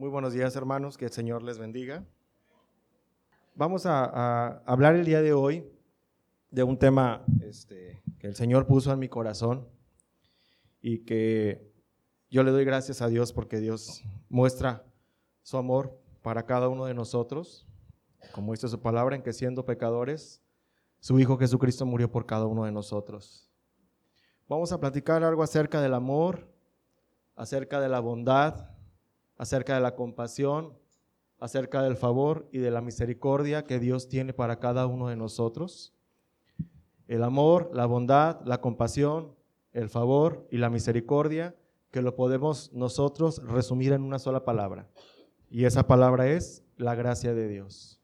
Muy buenos días, hermanos, que el Señor les bendiga. Vamos a hablar el día de hoy de un tema que el Señor puso en mi corazón y que yo le doy gracias a Dios porque Dios muestra su amor para cada uno de nosotros, como dice su palabra, en que siendo pecadores, su Hijo Jesucristo murió por cada uno de nosotros. Vamos a platicar algo acerca del amor, acerca de la bondad, acerca de la compasión, acerca del favor y de la misericordia que Dios tiene para cada uno de nosotros. El amor, la bondad, la compasión, el favor y la misericordia, que lo podemos nosotros resumir en una sola palabra. Y esa palabra es la gracia de Dios.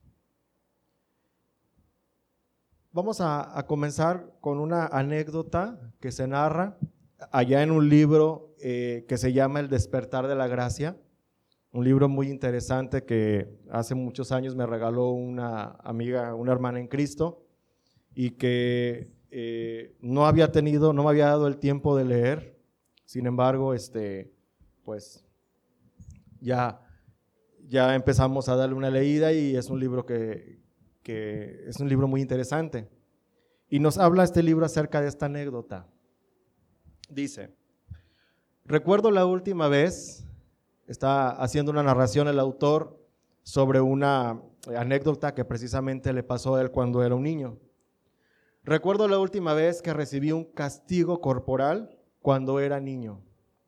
Vamos a comenzar con una anécdota que se narra allá en un libro que se llama El despertar de la gracia. Un libro muy interesante que hace muchos años me regaló una amiga, una hermana en Cristo, y que no me había dado el tiempo de leer. Sin embargo, pues ya empezamos a darle una leída y es un libro que es un libro muy interesante. Y nos habla este libro acerca de esta anécdota. Dice: recuerdo la última vez. Está haciendo una narración el autor sobre una anécdota que precisamente le pasó a él cuando era un niño. Recuerdo la última vez que recibí un castigo corporal cuando era niño.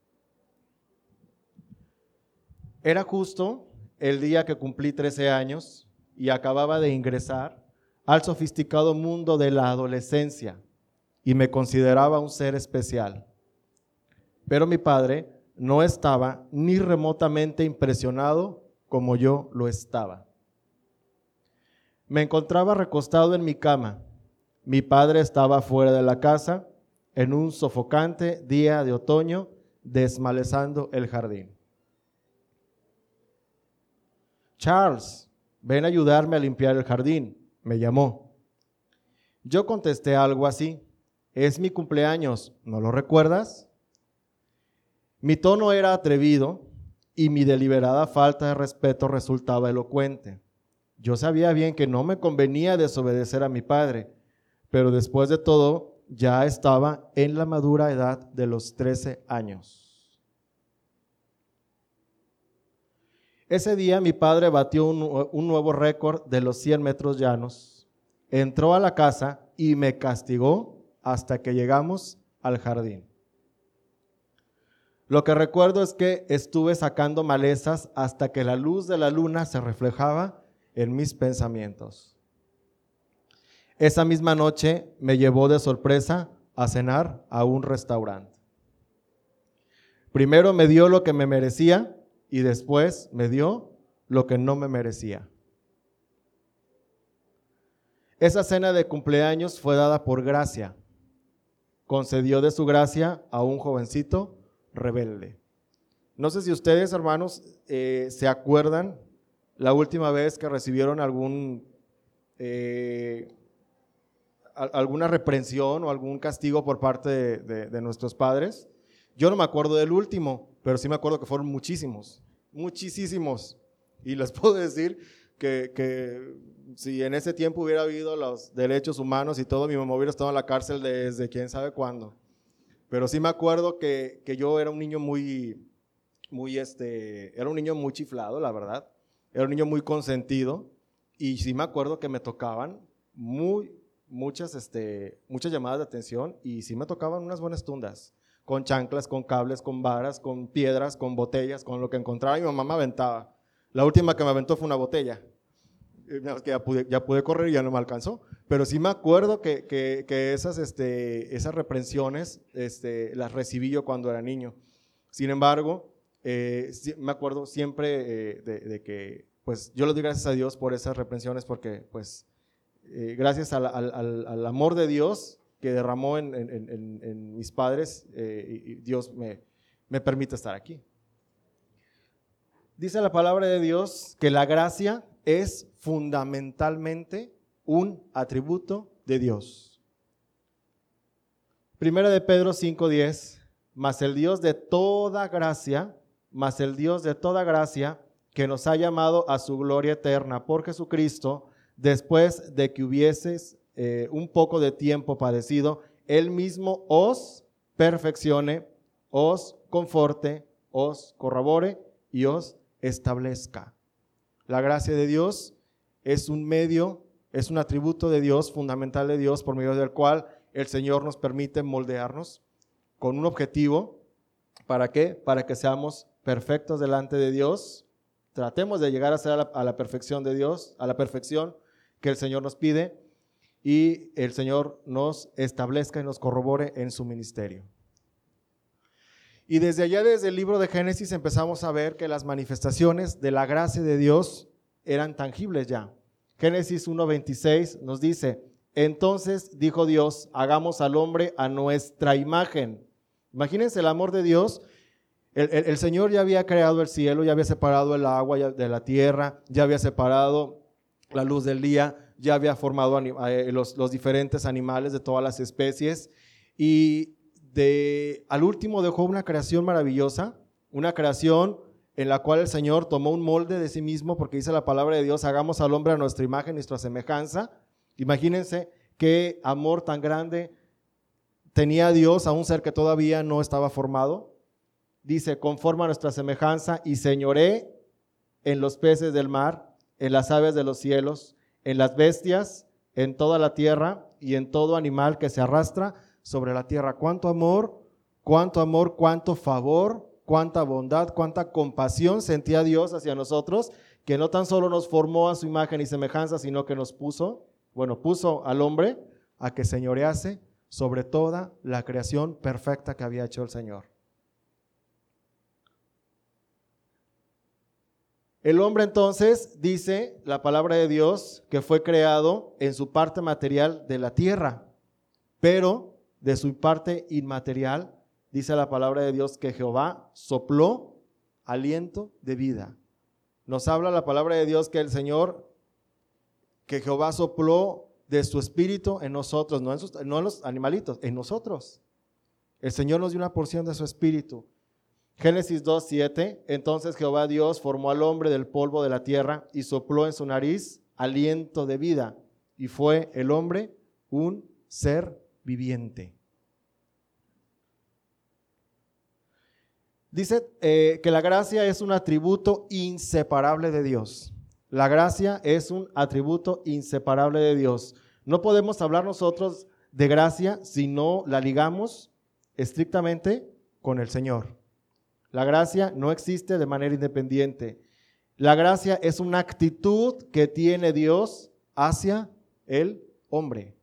Era justo el día que cumplí 13 años y acababa de ingresar al sofisticado mundo de la adolescencia y me consideraba un ser especial. Pero mi padre no estaba ni remotamente impresionado como yo lo estaba. Me encontraba recostado en mi cama. Mi padre estaba fuera de la casa en un sofocante día de otoño, desmalezando el jardín. Charles, ven a ayudarme a limpiar el jardín, me llamó. Yo contesté algo así: es mi cumpleaños, ¿no lo recuerdas? Mi tono era atrevido y mi deliberada falta de respeto resultaba elocuente. Yo sabía bien que no me convenía desobedecer a mi padre, pero después de todo ya estaba en la madura edad de los 13 años. Ese día mi padre batió un nuevo récord de los 100 metros llanos. Entró a la casa y me castigó hasta que llegamos al jardín. Lo que recuerdo es que estuve sacando malezas hasta que la luz de la luna se reflejaba en mis pensamientos. Esa misma noche me llevó de sorpresa a cenar a un restaurante. Primero me dio lo que me merecía y después me dio lo que no me merecía. Esa cena de cumpleaños fue dada por gracia. Concedió de su gracia a un jovencito rebelde. No sé si ustedes, hermanos, se acuerdan la última vez que recibieron alguna reprensión o algún castigo por parte de nuestros padres. Yo no me acuerdo del último, pero sí me acuerdo que fueron muchísimos. Y les puedo decir que si en ese tiempo hubiera habido los derechos humanos y todo, mi mamá hubiera estado en la cárcel desde quién sabe cuándo. Pero sí me acuerdo que yo era un niño era un niño muy chiflado, la verdad. Era un niño muy consentido y sí me acuerdo que me tocaban muchas llamadas de atención y sí me tocaban unas buenas tundas, con chanclas, con cables, con varas, con piedras, con botellas, con lo que encontraba y mi mamá me aventaba. La última que me aventó fue una botella. Que ya pude correr y ya no me alcanzó, pero sí me acuerdo que esas reprensiones las recibí yo cuando era niño. Sin embargo, sí, me acuerdo siempre de que pues yo le doy gracias a Dios por esas reprensiones porque pues gracias al amor de Dios que derramó en mis padres, y Dios me permite estar aquí. Dice la palabra de Dios que la gracia es fundamentalmente un atributo de Dios. Primera de Pedro 5:10, mas el Dios de toda gracia que nos ha llamado a su gloria eterna por Jesucristo, después de que hubieses un poco de tiempo padecido, Él mismo os perfeccione, os conforte, os corrobore y os establezca. La gracia de Dios es un medio, es un atributo de Dios, fundamental de Dios, por medio del cual el Señor nos permite moldearnos con un objetivo. ¿Para qué? Para que seamos perfectos delante de Dios. Tratemos de llegar a ser a la perfección de Dios, a la perfección que el Señor nos pide, y el Señor nos establezca y nos corrobore en su ministerio. Y desde allá, desde el libro de Génesis, empezamos a ver que las manifestaciones de la gracia de Dios eran tangibles ya. Génesis 1:26 nos dice: entonces dijo Dios, hagamos al hombre a nuestra imagen. Imagínense el amor de Dios. El Señor ya había creado el cielo, ya había separado el agua de la tierra, ya había separado la luz del día, ya había formado los diferentes animales de todas las especies, y al último dejó una creación maravillosa, una creación en la cual el Señor tomó un molde de sí mismo, porque dice la palabra de Dios: hagamos al hombre a nuestra imagen, nuestra semejanza. Imagínense qué amor tan grande tenía Dios a un ser que todavía no estaba formado. Dice: conforme a nuestra semejanza, y señoré en los peces del mar, en las aves de los cielos, en las bestias, en toda la tierra y en todo animal que se arrastra sobre la tierra. Cuánto amor, cuánto favor, cuánta bondad, cuánta compasión sentía Dios hacia nosotros, que no tan solo nos formó a su imagen y semejanza, sino que nos puso al hombre a que señorease sobre toda la creación perfecta que había hecho el Señor. El hombre, entonces, dice la palabra de Dios, que fue creado en su parte material de la tierra, pero de su parte inmaterial, dice la palabra de Dios, que Jehová sopló aliento de vida. Nos habla la palabra de Dios que que Jehová sopló de su espíritu en nosotros, no en los animalitos, en nosotros. El Señor nos dio una porción de su espíritu. Génesis 2:7, entonces Jehová Dios formó al hombre del polvo de la tierra y sopló en su nariz aliento de vida, y fue el hombre un ser viviente. Dice que la gracia es un atributo inseparable de Dios. La gracia es un atributo inseparable de Dios. No podemos hablar nosotros de gracia si no la ligamos estrictamente con el Señor. La gracia no existe de manera independiente. La gracia es una actitud que tiene Dios hacia el hombre.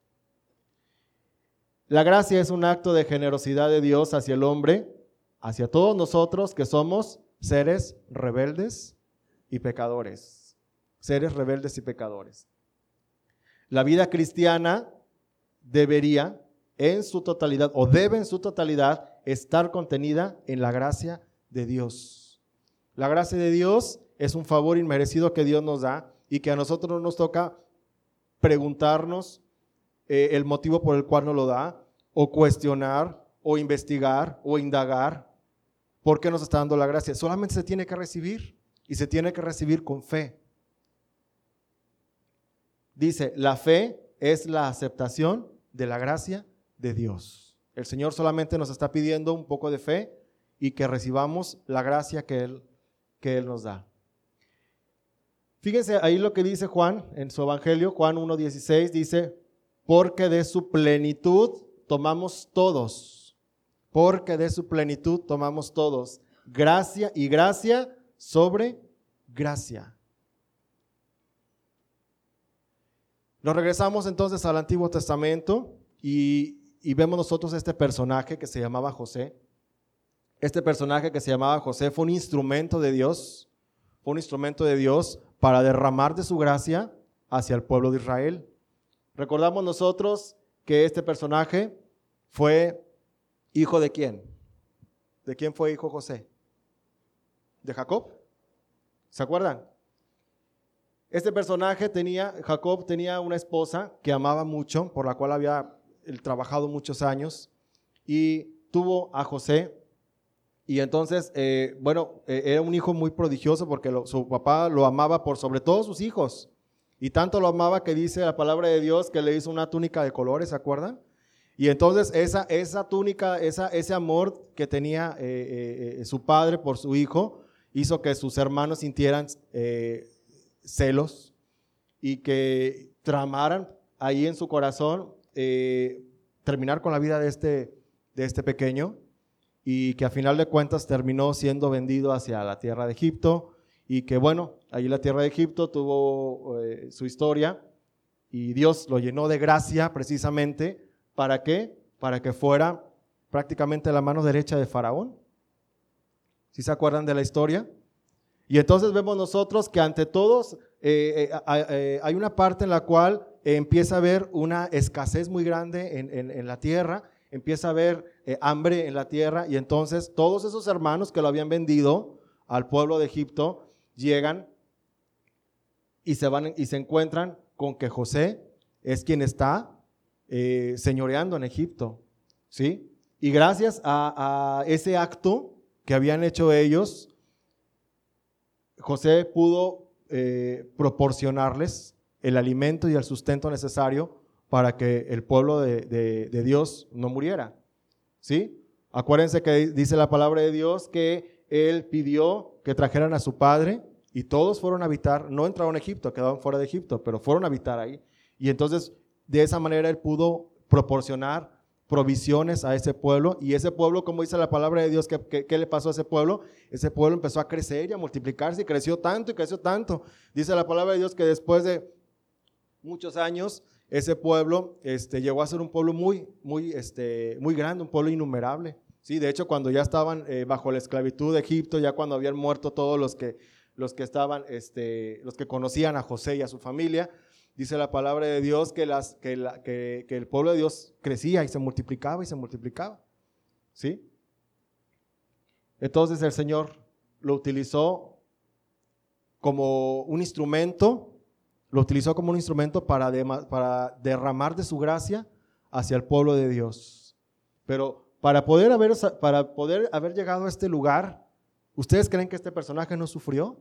La gracia es un acto de generosidad de Dios hacia el hombre, hacia todos nosotros que somos seres rebeldes y pecadores. Seres rebeldes y pecadores. La vida cristiana debería en su totalidad, o debe en su totalidad, estar contenida en la gracia de Dios. La gracia de Dios es un favor inmerecido que Dios nos da, y que a nosotros no nos toca preguntarnos el motivo por el cual nos lo da, o cuestionar, o investigar, o indagar por qué nos está dando la gracia. Solamente se tiene que recibir, y se tiene que recibir con fe. Dice, la fe es la aceptación de la gracia de Dios. El Señor solamente nos está pidiendo un poco de fe y que recibamos la gracia que Él nos da. Fíjense ahí lo que dice Juan en su evangelio, Juan 1:16, dice: porque de su plenitud tomamos todos, porque de su plenitud tomamos todos, gracia y gracia sobre gracia. Nos regresamos entonces al Antiguo Testamento y vemos nosotros este personaje que se llamaba José. Este personaje que se llamaba José fue un instrumento de Dios, para derramar de su gracia hacia el pueblo de Israel. Recordamos nosotros que este personaje fue hijo de ¿quién? ¿De quién fue hijo José? ¿De Jacob? ¿Se acuerdan? Este personaje Jacob tenía una esposa que amaba mucho, por la cual había trabajado muchos años, y tuvo a José. Y entonces, era un hijo muy prodigioso porque su papá lo amaba por sobre todos sus hijos. Y tanto lo amaba que dice la palabra de Dios que le hizo una túnica de colores, ¿se acuerdan? Y entonces esa túnica, ese amor que tenía su padre por su hijo, hizo que sus hermanos sintieran celos y que tramaran ahí en su corazón terminar con la vida de este pequeño, y que a final de cuentas terminó siendo vendido hacia la tierra de Egipto, y que allí la tierra de Egipto tuvo su historia, y Dios lo llenó de gracia precisamente, ¿para qué? Para que fuera prácticamente la mano derecha de Faraón. ¿Sí se acuerdan de la historia? Y entonces vemos nosotros que ante todos hay una parte en la cual empieza a haber una escasez muy grande en la tierra, empieza a haber hambre en la tierra, y entonces todos esos hermanos que lo habían vendido al pueblo de Egipto llegan y se encuentran con que José es quien está señoreando en Egipto, ¿sí? Y gracias a ese acto que habían hecho ellos, José pudo proporcionarles el alimento y el sustento necesario para que el pueblo de Dios no muriera, ¿sí? Acuérdense que dice la palabra de Dios que él pidió que trajeran a su padre, y todos fueron a habitar, no entraron a Egipto, quedaron fuera de Egipto, pero fueron a habitar ahí. Y entonces de esa manera él pudo proporcionar provisiones a ese pueblo, y ese pueblo, como dice la palabra de Dios, ¿qué le pasó a ese pueblo? Ese pueblo empezó a crecer y a multiplicarse, y creció tanto y creció tanto. Dice la palabra de Dios que después de muchos años, ese pueblo llegó a ser un pueblo muy grande, un pueblo innumerable, ¿sí? De hecho, cuando ya estaban bajo la esclavitud de Egipto, ya cuando habían muerto todos los que conocían a José y a su familia, dice la palabra de Dios que el pueblo de Dios crecía y se multiplicaba, ¿sí? Entonces el Señor lo utilizó como un instrumento, para derramar de su gracia hacia el pueblo de Dios. Pero para poder haber llegado a este lugar, ¿ustedes creen que este personaje no sufrió?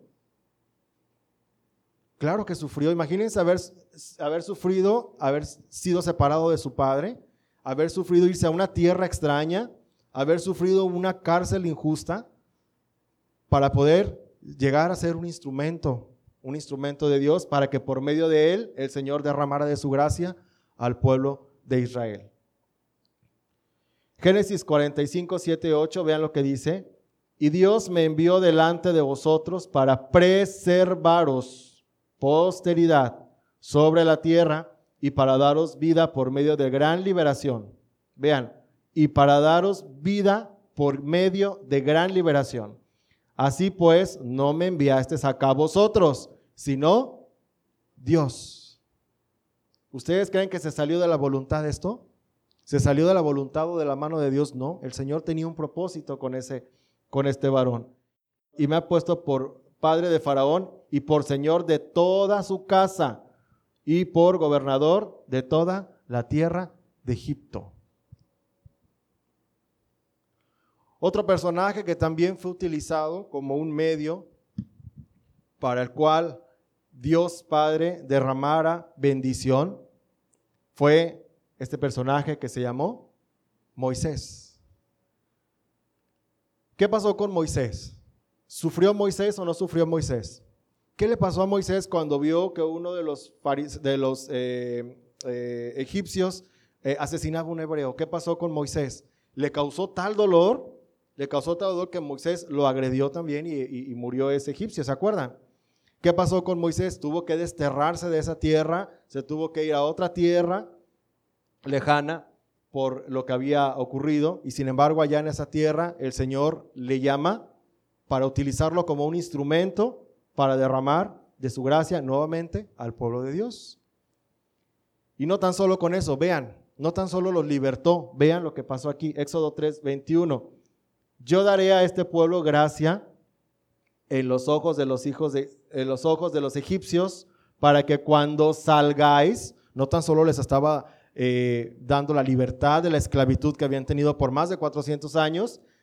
Claro que sufrió. Imagínense haber sufrido, haber sido separado de su padre, haber sufrido irse a una tierra extraña, haber sufrido una cárcel injusta, para poder llegar a ser un instrumento de Dios, para que por medio de él el Señor derramara de su gracia al pueblo de Israel. Génesis 45, 7, 8, vean lo que dice: y Dios me envió delante de vosotros para preservaros posteridad sobre la tierra, y para daros vida por medio de gran liberación. Vean, y para daros vida por medio de gran liberación. Así pues, no me enviasteis acá a vosotros, sino Dios. ¿Ustedes creen que se salió de la voluntad de esto? ¿Se salió de la voluntad o de la mano de Dios? No, el Señor tenía un propósito con este varón. Y me ha puesto por padre de Faraón, y por señor de toda su casa, y por gobernador de toda la tierra de Egipto. Otro personaje que también fue utilizado como un medio para el cual Dios Padre derramara bendición fue este personaje que se llamó Moisés. ¿Qué pasó con Moisés? ¿Sufrió Moisés o no sufrió Moisés? ¿Qué le pasó a Moisés cuando vio que uno de los egipcios asesinaba a un hebreo? ¿Qué pasó con Moisés? Le causó tal dolor que Moisés lo agredió también y murió ese egipcio, ¿se acuerdan? ¿Qué pasó con Moisés? Tuvo que desterrarse de esa tierra, se tuvo que ir a otra tierra lejana por lo que había ocurrido, y sin embargo allá en esa tierra el Señor le llama para utilizarlo como un instrumento para derramar de su gracia nuevamente al pueblo de Dios. Y no tan solo con eso, vean, no tan solo los libertó, vean lo que pasó aquí, Éxodo 3, 21. Yo daré a este pueblo gracia en los ojos de los egipcios, para que cuando salgáis, no tan solo les estaba dando la libertad de la esclavitud que habían tenido por más de 400 años,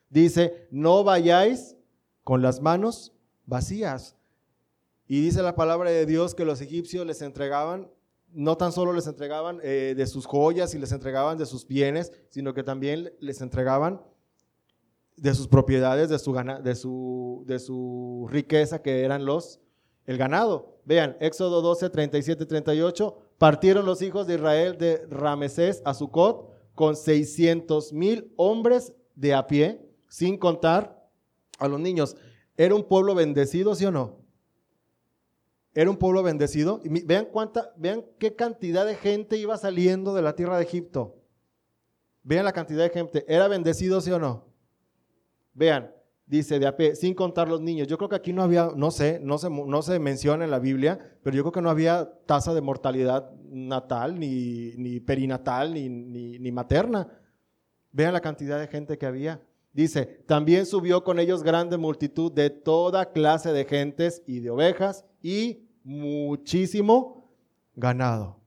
Dice, no vayáis con las manos vacías. Y dice la palabra de Dios que los egipcios les entregaban, no tan solo les entregaban de sus joyas y les entregaban de sus bienes, sino que también les entregaban de sus propiedades, de su riqueza, que eran el ganado. Vean, Éxodo 12, 37 y 38, partieron los hijos de Israel de Ramesés a Sucot con 600,000 hombres de a pie, sin contar a los niños. ¿Era un pueblo bendecido, sí o no? Era un pueblo bendecido. Y vean qué cantidad de gente iba saliendo de la tierra de Egipto. Vean la cantidad de gente. ¿Era bendecido, sí o no? Vean, dice de a pie, sin contar los niños. Yo creo que aquí no había, no se menciona en la Biblia, pero yo creo que no había tasa de mortalidad natal, ni perinatal, ni materna. Vean la cantidad de gente que había. Dice, también subió con ellos grande multitud de toda clase de gentes y de ovejas y muchísimo ganado.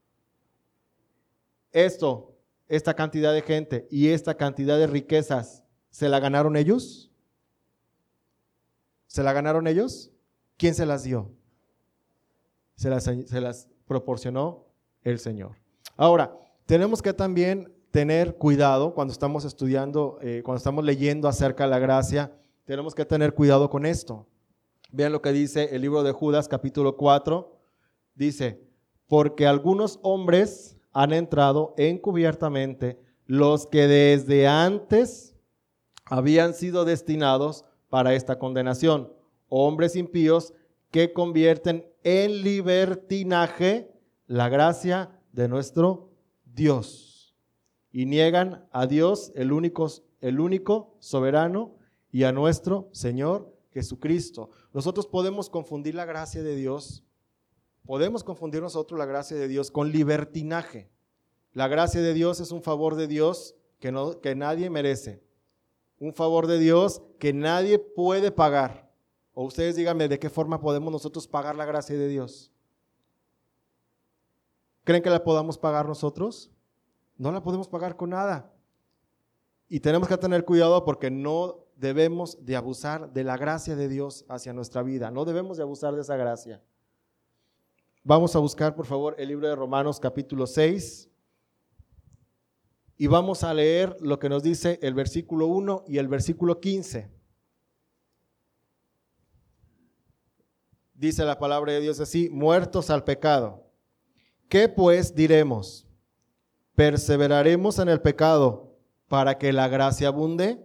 Esta cantidad de gente y esta cantidad de riquezas, ¿se la ganaron ellos? ¿Se la ganaron ellos? ¿Quién se las dio? Se las proporcionó el Señor. Ahora, tenemos que también tener cuidado cuando estamos estudiando, cuando estamos leyendo acerca de la gracia, tenemos que tener cuidado con esto. Vean lo que dice el libro de Judas, capítulo 4, dice, porque algunos hombres han entrado encubiertamente, los que desde antes habían sido destinados para esta condenación, hombres impíos que convierten en libertinaje la gracia de nuestro Dios y niegan a Dios, el único soberano, y a nuestro Señor Jesucristo. Nosotros podemos confundir la gracia de Dios, podemos confundir nosotros la gracia de Dios con libertinaje. La gracia de Dios es un favor de Dios que nadie merece, un favor de Dios que nadie puede pagar. O ustedes díganme, ¿de qué forma podemos nosotros pagar la gracia de Dios? ¿Creen que la podamos pagar nosotros? No la podemos pagar con nada. Y tenemos que tener cuidado porque no debemos de abusar de la gracia de Dios hacia nuestra vida. No debemos de abusar de esa gracia. Vamos a buscar, por favor, el libro de Romanos capítulo 6 y vamos a leer lo que nos dice el versículo 1 y el versículo 15. Dice la palabra de Dios así, muertos al pecado. ¿Qué pues diremos? ¿Perseveraremos en el pecado para que la gracia abunde?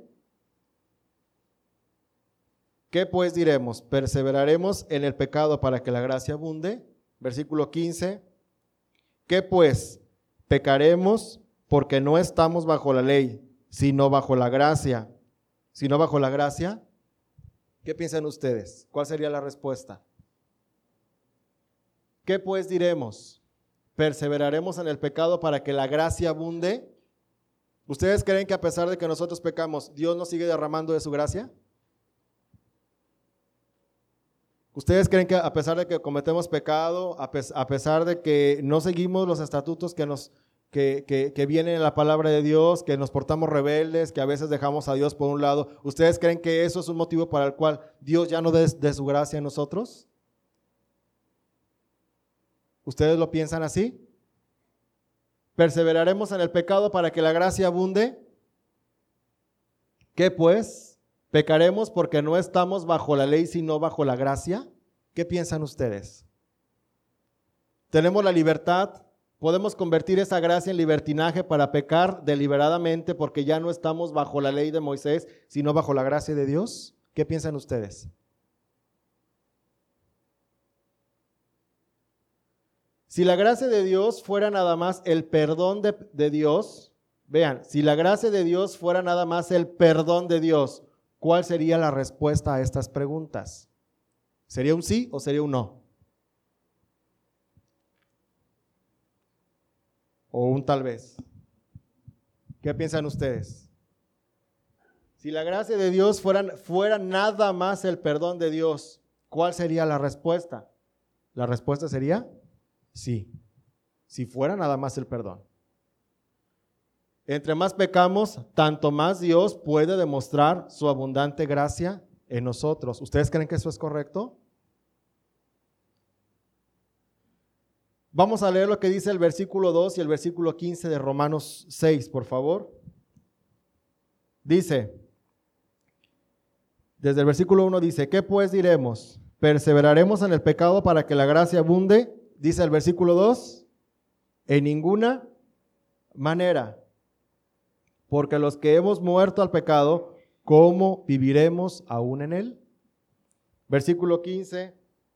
¿Qué pues diremos? ¿Perseveraremos en el pecado para que la gracia abunde? Versículo 15. ¿Qué pues? ¿Pecaremos porque no estamos bajo la ley, sino bajo la gracia? ¿Sino bajo la gracia? ¿Qué piensan ustedes? ¿Cuál sería la respuesta? ¿Qué pues diremos? ¿Perseveraremos en el pecado para que la gracia abunde? ¿Ustedes creen que a pesar de que nosotros pecamos, Dios nos sigue derramando de su gracia? ¿Ustedes creen que a pesar de que cometemos pecado, a pesar de que no seguimos los estatutos que vienen en la palabra de Dios, que nos portamos rebeldes, que a veces dejamos a Dios por un lado, ¿ustedes creen que eso es un motivo para el cual Dios ya no dé de su gracia en nosotros? ¿Ustedes lo piensan así? ¿Perseveraremos en el pecado para que la gracia abunde? ¿Qué pues? ¿Pecaremos porque no estamos bajo la ley sino bajo la gracia? ¿Qué piensan ustedes? ¿Tenemos la libertad? ¿Podemos convertir esa gracia en libertinaje para pecar deliberadamente porque ya no estamos bajo la ley de Moisés sino bajo la gracia de Dios? ¿Qué piensan ustedes? Si la gracia de Dios fuera nada más el perdón de Dios, vean, si la gracia de Dios fuera nada más el perdón de Dios, ¿cuál sería la respuesta a estas preguntas? ¿Sería un sí o sería un no? O un tal vez. ¿Qué piensan ustedes? Si la gracia de Dios fuera nada más el perdón de Dios, ¿cuál sería la respuesta? La respuesta sería sí, si fuera nada más el perdón. Entre más pecamos, tanto más Dios puede demostrar su abundante gracia en nosotros. ¿Ustedes creen que eso es correcto? Vamos a leer lo que dice el versículo 2 y el versículo 15 de Romanos 6, por favor. Dice, desde el versículo 1 dice, ¿qué pues diremos? ¿Perseveraremos en el pecado para que la gracia abunde? Dice el versículo 2, en ninguna manera, porque los que hemos muerto al pecado, ¿cómo viviremos aún en él? Versículo 15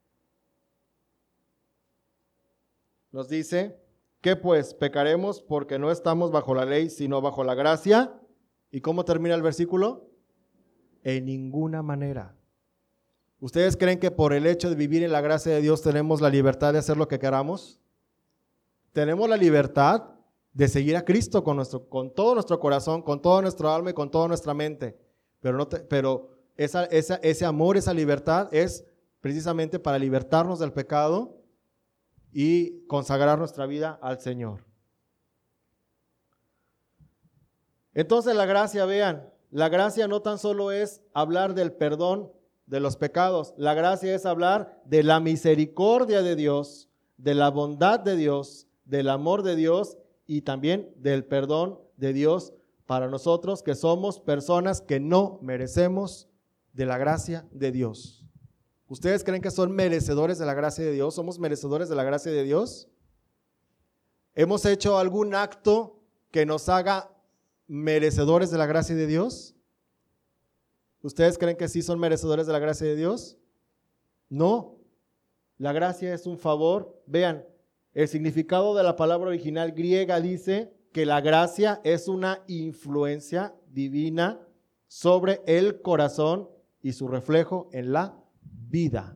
nos dice, ¿qué pues? ¿Pecaremos porque no estamos bajo la ley, sino bajo la gracia? ¿Y cómo termina el versículo? En ninguna manera. ¿Ustedes creen que por el hecho de vivir en la gracia de Dios tenemos la libertad de hacer lo que queramos? Tenemos la libertad de seguir a Cristo con todo nuestro corazón, con todo nuestro alma y con toda nuestra mente. Pero ese amor, esa libertad es precisamente para libertarnos del pecado y consagrar nuestra vida al Señor. Entonces la gracia, vean, la gracia no tan solo es hablar del perdón de los pecados, la gracia es hablar de la misericordia de Dios, de la bondad de Dios, del amor de Dios y también del perdón de Dios para nosotros que somos personas que no merecemos de la gracia de Dios. ¿Ustedes creen que son merecedores de la gracia de Dios? ¿Somos merecedores de la gracia de Dios? ¿Hemos hecho algún acto que nos haga merecedores de la gracia de Dios? ¿Ustedes creen que sí son merecedores de la gracia de Dios? No. La gracia es un favor. Vean, el significado de la palabra original griega dice que la gracia es una influencia divina sobre el corazón y su reflejo en la vida.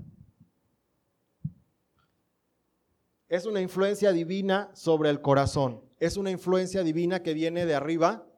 Es una influencia divina sobre el corazón. Es una influencia divina que viene de arriba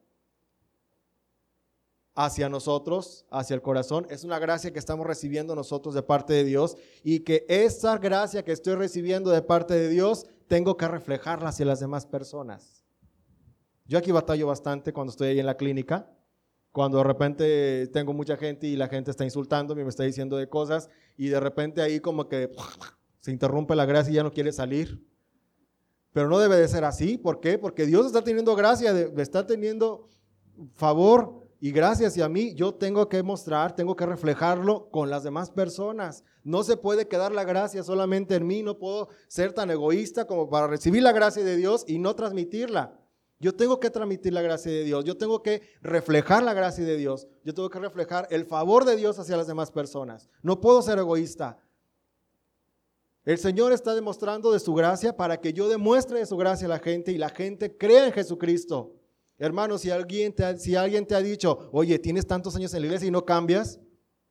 hacia nosotros, hacia el corazón. Es una gracia que estamos recibiendo nosotros de parte de Dios y que esa gracia que estoy recibiendo de parte de Dios tengo que reflejarla hacia las demás personas. Yo aquí batallo bastante cuando estoy ahí en la clínica, cuando de repente tengo mucha gente y la gente está insultándome, me está diciendo de cosas y de repente ahí como que se interrumpe la gracia y ya no quiere salir. Pero no debe de ser así. ¿Por qué? Porque Dios está teniendo gracia, está teniendo favor y gracia hacia mí. Yo tengo que mostrar, tengo que reflejarlo con las demás personas. No se puede quedar la gracia solamente en mí. No puedo ser tan egoísta como para recibir la gracia de Dios y no transmitirla. Yo tengo que transmitir la gracia de Dios. Yo tengo que reflejar la gracia de Dios. Yo tengo que reflejar el favor de Dios hacia las demás personas. No puedo ser egoísta. El Señor está demostrando de su gracia para que yo demuestre de su gracia a la gente y la gente crea en Jesucristo. Hermano, si alguien te ha dicho, oye, tienes tantos años en la iglesia y no cambias,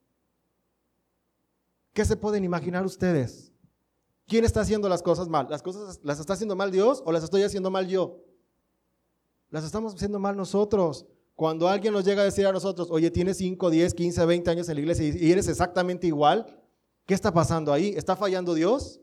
¿qué se pueden imaginar ustedes? ¿Quién está haciendo las cosas mal? ¿Las está haciendo mal Dios o las estoy haciendo mal yo? Las estamos haciendo mal nosotros. Cuando alguien nos llega a decir a nosotros, oye, tienes 5, 10, 15, 20 años en la iglesia y eres exactamente igual, ¿qué está pasando ahí? ¿Está fallando Dios?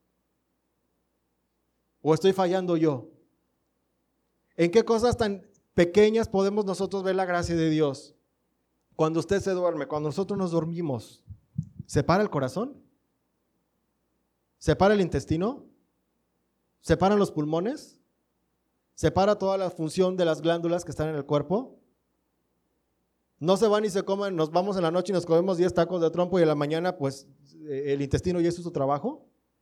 ¿O estoy fallando yo? ¿En qué cosas tan pequeñas podemos nosotros ver la gracia de Dios? Cuando usted se duerme, cuando nosotros nos dormimos, ¿se para el corazón? ¿Se para el intestino? ¿Se paran los pulmones? ¿Se para toda la función de las glándulas que están en el cuerpo? No se van y se comen, nos vamos en la noche y nos comemos 10 tacos de trompo y en la mañana pues el intestino ya hizo su trabajo.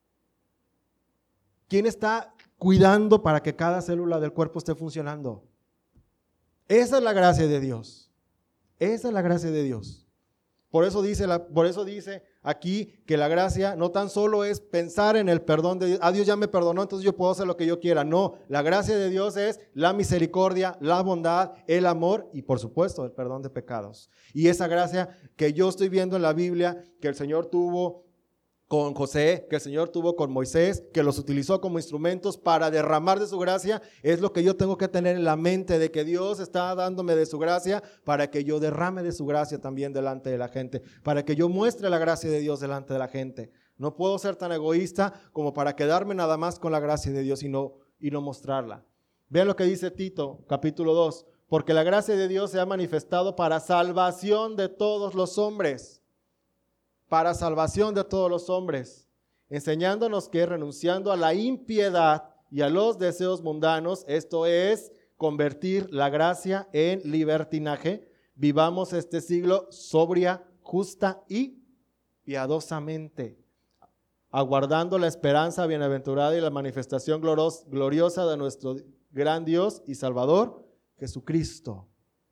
¿Quién está cuidando para que cada célula del cuerpo esté funcionando? Esa es la gracia de Dios. Esa es la gracia de Dios. Por eso dice aquí que la gracia no tan solo es pensar en el perdón de Dios. Ah, Dios ya me perdonó, entonces yo puedo hacer lo que yo quiera. No, la gracia de Dios es la misericordia, la bondad, el amor y por supuesto el perdón de pecados. Y esa gracia que yo estoy viendo en la Biblia, que el Señor tuvo con José, que el Señor tuvo con Moisés, que los utilizó como instrumentos para derramar de su gracia, es lo que yo tengo que tener en la mente, de que Dios está dándome de su gracia para que yo derrame de su gracia también delante de la gente, para que yo muestre la gracia de Dios delante de la gente. No puedo ser tan egoísta como para quedarme nada más con la gracia de Dios y no mostrarla. Vean lo que dice Tito, capítulo 2. Porque la gracia de Dios se ha manifestado para salvación de todos los hombres. Para salvación de todos los hombres. Enseñándonos que renunciando a la impiedad y a los deseos mundanos, esto es, convertir la gracia en libertinaje, vivamos este siglo sobria, justa y piadosamente, aguardando la esperanza bienaventurada y la manifestación gloriosa de nuestro gran Dios y Salvador, Jesucristo.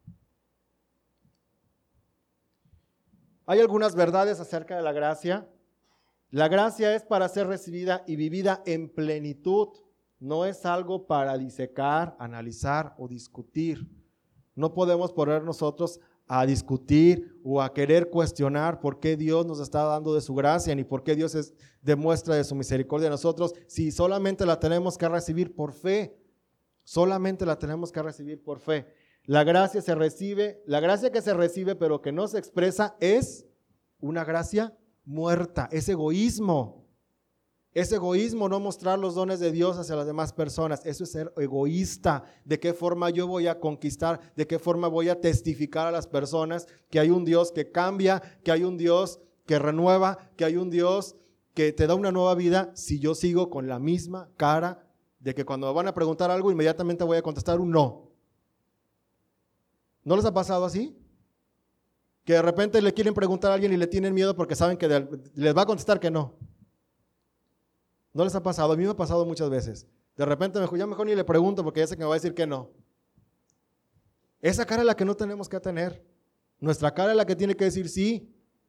Hay algunas verdades acerca de la gracia. La gracia es para ser recibida y vivida en plenitud. No es algo para disecar, analizar o discutir. No podemos poner nosotros a discutir o a querer cuestionar por qué Dios nos está dando de su gracia, ni por qué Dios demuestra de su misericordia a nosotros, si solamente la tenemos que recibir por fe. Solamente la tenemos que recibir por fe. La gracia que se recibe pero que no se expresa es una gracia muerta, es egoísmo. Es egoísmo no mostrar los dones de Dios hacia las demás personas. Eso es ser egoísta. ¿De qué forma yo voy a conquistar? ¿De qué forma voy a testificar a las personas que hay un Dios que cambia, que hay un Dios que renueva, que hay un Dios que te da una nueva vida si yo sigo con la misma cara de que cuando me van a preguntar algo inmediatamente voy a contestar un no? ¿No les ha pasado así? Que de repente le quieren preguntar a alguien y le tienen miedo porque saben que les va a contestar que no. ¿No les ha pasado? A mí me ha pasado muchas veces. De repente ya mejor ni le pregunto porque ya sé que me va a decir que no. Esa cara es la que no tenemos que tener. Nuestra cara es la que tiene que decir sí.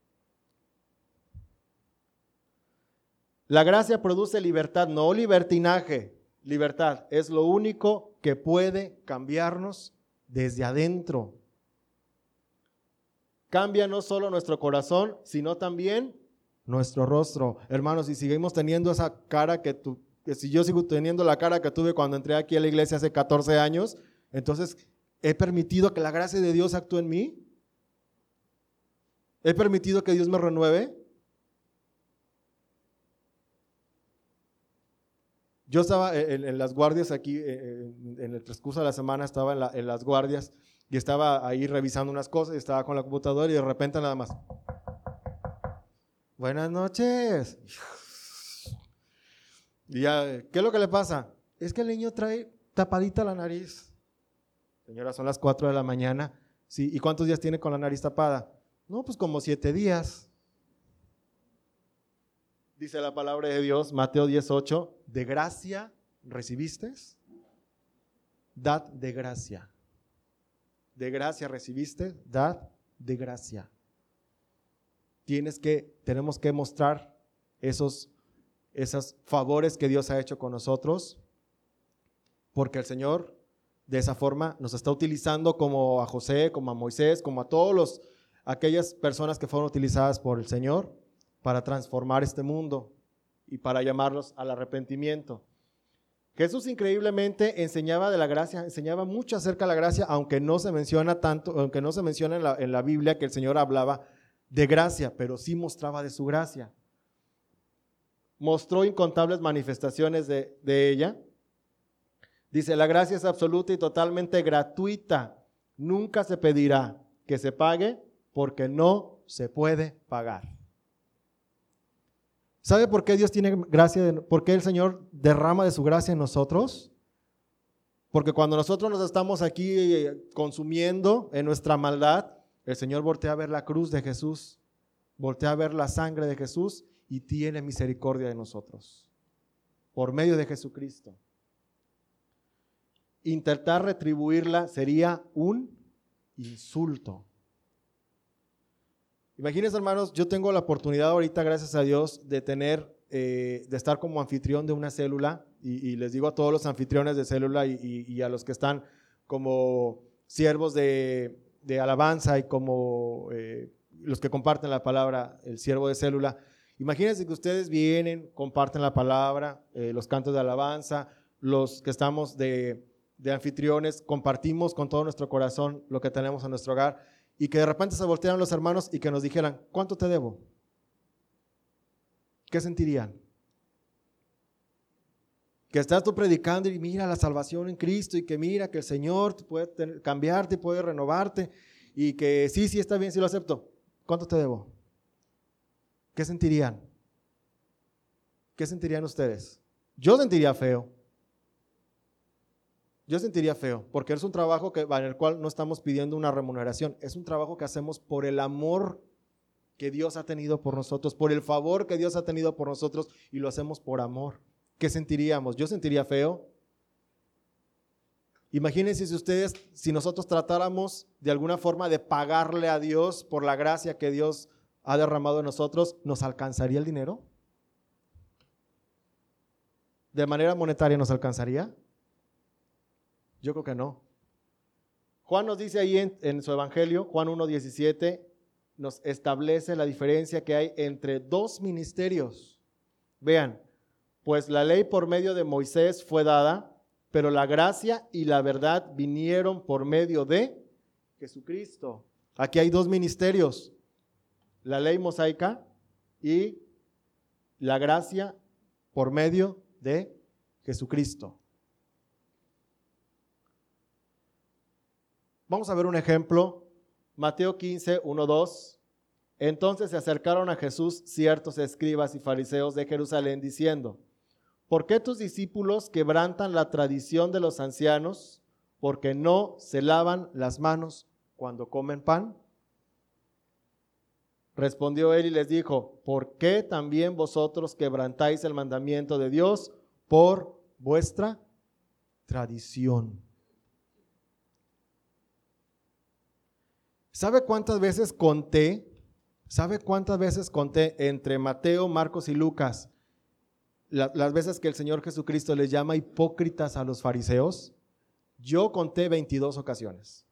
La gracia produce libertad, no libertinaje. Libertad es lo único que puede cambiarnos desde adentro. Cambia no solo nuestro corazón, sino también nuestro rostro. Hermanos, si seguimos teniendo esa cara que si yo sigo teniendo la cara que tuve cuando entré aquí a la iglesia hace 14 años, entonces, ¿he permitido que la gracia de Dios actúe en mí? ¿He permitido que Dios me renueve? Yo estaba en las guardias aquí, en el transcurso de la semana estaba en las guardias y estaba ahí revisando unas cosas y estaba con la computadora y de repente nada más. Buenas noches. Y ya, ¿qué es lo que le pasa? Es que el niño trae tapadita la nariz. Señora, son las 4 de la mañana. Sí, ¿y cuántos días tiene con la nariz tapada? No, pues como 7 días. Dice la palabra de Dios, Mateo 18, ¿de gracia recibiste? Dad de gracia. De gracia recibiste, dad de gracia. Tenemos que mostrar esos favores que Dios ha hecho con nosotros, porque el Señor de esa forma nos está utilizando como a José, como a Moisés, como a aquellas personas que fueron utilizadas por el Señor para transformar este mundo y para llamarlos al arrepentimiento. Jesús increíblemente enseñaba de la gracia, enseñaba mucho acerca de la gracia, aunque no se menciona tanto, aunque no se menciona en la Biblia que el Señor hablaba de gracia, pero sí mostraba de su gracia. Mostró incontables manifestaciones de ella. Dice, la gracia es absoluta y totalmente gratuita. Nunca se pedirá que se pague porque no se puede pagar. ¿Sabe por qué Dios tiene gracia? ¿Por qué el Señor derrama de su gracia en nosotros? Porque cuando nosotros nos estamos aquí consumiendo en nuestra maldad, el Señor voltea a ver la cruz de Jesús, voltea a ver la sangre de Jesús y tiene misericordia de nosotros por medio de Jesucristo. Intentar retribuirla sería un insulto. Imagínense, hermanos, yo tengo la oportunidad ahorita, gracias a Dios, de estar como anfitrión de una célula y les digo a todos los anfitriones de célula y a los que están como siervos de alabanza y como los que comparten la palabra, el siervo de célula. Imagínense que ustedes vienen, comparten la palabra, los cantos de alabanza, los que estamos de anfitriones, compartimos con todo nuestro corazón lo que tenemos en nuestro hogar y que de repente se voltearan los hermanos y que nos dijeran, ¿cuánto te debo? ¿Qué sentirían? Que estás tú predicando y mira la salvación en Cristo y que mira que el Señor puede cambiarte, puede renovarte y que sí, está bien, sí lo acepto. ¿Cuánto te debo? ¿Qué sentirían? ¿Qué sentirían ustedes? Yo sentiría feo. Yo sentiría feo, porque es un trabajo en el cual no estamos pidiendo una remuneración, es un trabajo que hacemos por el amor que Dios ha tenido por nosotros, por el favor que Dios ha tenido por nosotros y lo hacemos por amor. ¿Qué sentiríamos? Yo sentiría feo. Imagínense si nosotros tratáramos de alguna forma de pagarle a Dios por la gracia que Dios ha derramado en nosotros, ¿nos alcanzaría el dinero? ¿De manera monetaria nos alcanzaría? Yo creo que no. Juan nos dice ahí en su evangelio, Juan 1:17, nos establece la diferencia que hay entre dos ministerios. Vean, pues la ley por medio de Moisés fue dada, pero la gracia y la verdad vinieron por medio de Jesucristo. Aquí hay dos ministerios, la ley mosaica y la gracia por medio de Jesucristo. Vamos a ver un ejemplo, Mateo 15, 1, 2. Entonces se acercaron a Jesús ciertos escribas y fariseos de Jerusalén diciendo: ¿por qué tus discípulos quebrantan la tradición de los ancianos porque no se lavan las manos cuando comen pan? Respondió él y les dijo: ¿por qué también vosotros quebrantáis el mandamiento de Dios por vuestra tradición? ¿Sabe cuántas veces conté entre Mateo, Marcos y Lucas las veces que el Señor Jesucristo les llama hipócritas a los fariseos? Yo conté 22 ocasiones.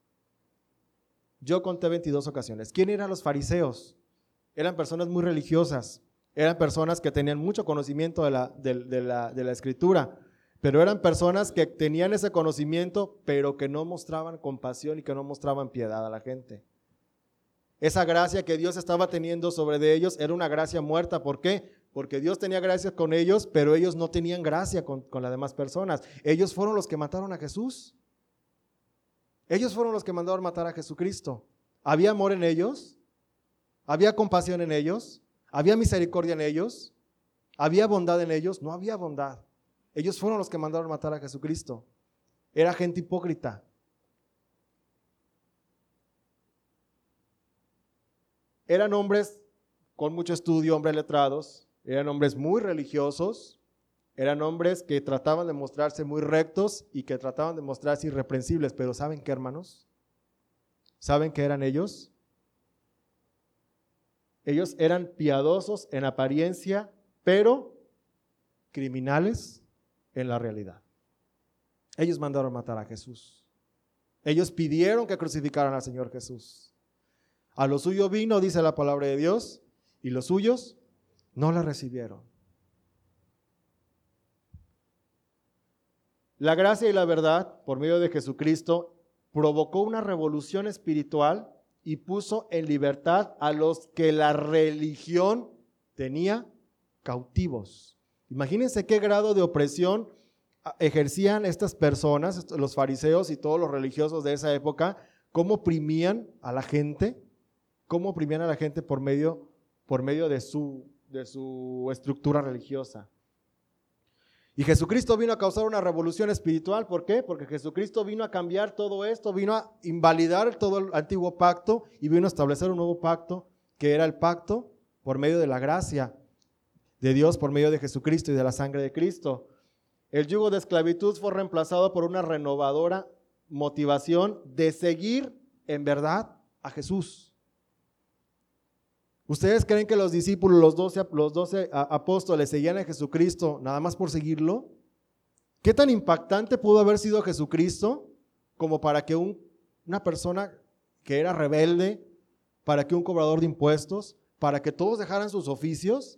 ¿Quién eran los fariseos? Eran personas muy religiosas, eran personas que tenían mucho conocimiento de la Escritura, pero eran personas que tenían ese conocimiento, pero que no mostraban compasión y que no mostraban piedad a la gente. Esa gracia que Dios estaba teniendo sobre ellos era una gracia muerta. ¿Por qué? Porque Dios tenía gracia con ellos, pero ellos no tenían gracia con las demás personas. Ellos fueron los que mataron a Jesús. Ellos fueron los que mandaron matar a Jesucristo. ¿Había amor en ellos? ¿Había compasión en ellos? ¿Había misericordia en ellos? ¿Había bondad en ellos? No había bondad. Ellos fueron los que mandaron matar a Jesucristo. Era gente hipócrita. Eran hombres con mucho estudio, hombres letrados, eran hombres muy religiosos, eran hombres que trataban de mostrarse muy rectos y que trataban de mostrarse irreprensibles, pero ¿saben qué, hermanos? ¿Saben qué eran ellos? Ellos eran piadosos en apariencia, pero criminales en la realidad. Ellos mandaron matar a Jesús. Ellos pidieron que crucificaran al Señor Jesús. A lo suyo vino, dice la palabra de Dios, y los suyos no la recibieron. La gracia y la verdad, por medio de Jesucristo, provocó una revolución espiritual y puso en libertad a los que la religión tenía cautivos. Imagínense qué grado de opresión ejercían estas personas, los fariseos y todos los religiosos de esa época, cómo oprimían a la gente. Por medio de su estructura religiosa. Y Jesucristo vino a causar una revolución espiritual. ¿Por qué? Porque Jesucristo vino a cambiar todo esto, vino a invalidar todo el antiguo pacto y vino a establecer un nuevo pacto, que era el pacto por medio de la gracia de Dios, por medio de Jesucristo y de la sangre de Cristo. El yugo de esclavitud fue reemplazado por una renovadora motivación de seguir en verdad a Jesús. ¿Ustedes creen que los discípulos, los 12 apóstoles seguían a Jesucristo nada más por seguirlo? ¿Qué tan impactante pudo haber sido Jesucristo como para que una persona que era rebelde, para que un cobrador de impuestos, para que todos dejaran sus oficios